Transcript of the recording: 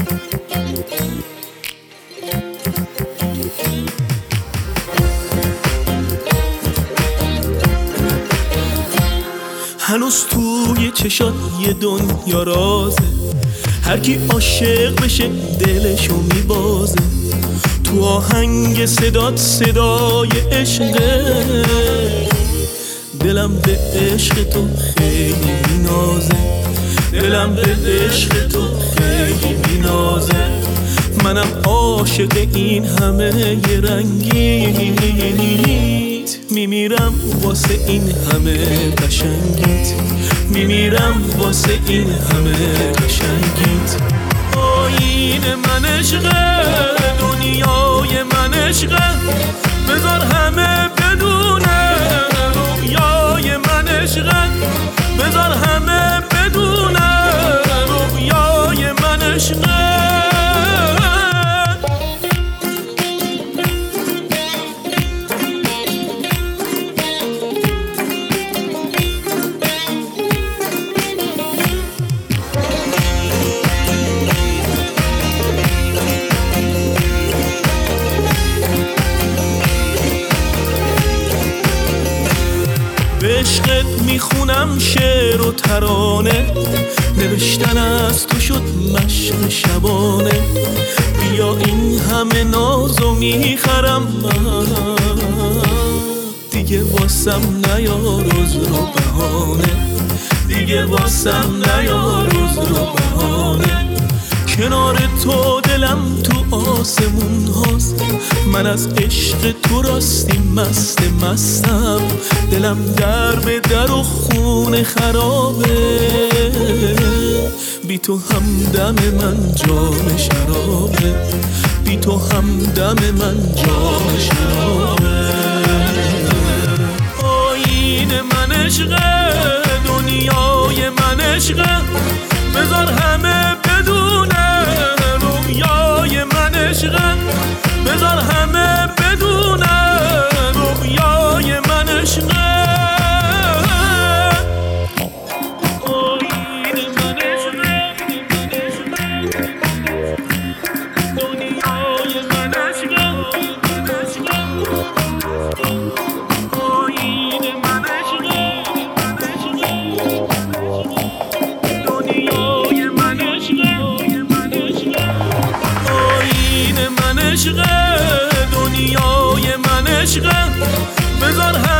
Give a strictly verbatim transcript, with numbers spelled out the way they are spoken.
هنوز توی چشات یه دنیا رازه، هر کی عاشق بشه دلشو میبازه. تو آهنگ صدات صدای عشقه، دلم به عشق تو خیلی مینازه، دلم به عشق تو خیلی مینازه. منم عاشق این همه ی رنگیت، میمیرم واسه این همه قشنگیت، میمیرم واسه این همه قشنگیت. آیین من عشقه، دنیای من عشقه، بذار همه بدونه. رویای من عشقه، بذار همه بدونه. رویای من عشقه. به عشقت میخونم شعر و ترانه، نوشتن از تو شد مشق شبانه. بیا این همه نازو میخرم من، دیگه واسم نیار عذر و بهانه، دیگه واسم نیار عذر و بهانه. کنار تو دلم تو آسمون هاست، من از عشق تو راستی مست مستم. دلم در به در و خون خرابه، بی تو همدم من جام شرابه، بی تو همدم من جام شرابه. آیین من عشقه، دنیای من عشقه، بذار همه بدونه. رویای من عشقه، بذار همه بدونه. رویای من عشقه. آیین من عشقه، دنیای من عشقه، آیین من عشقه، دنیای من عشقه. آیین من عشقه، دنیای من عشقه، بذار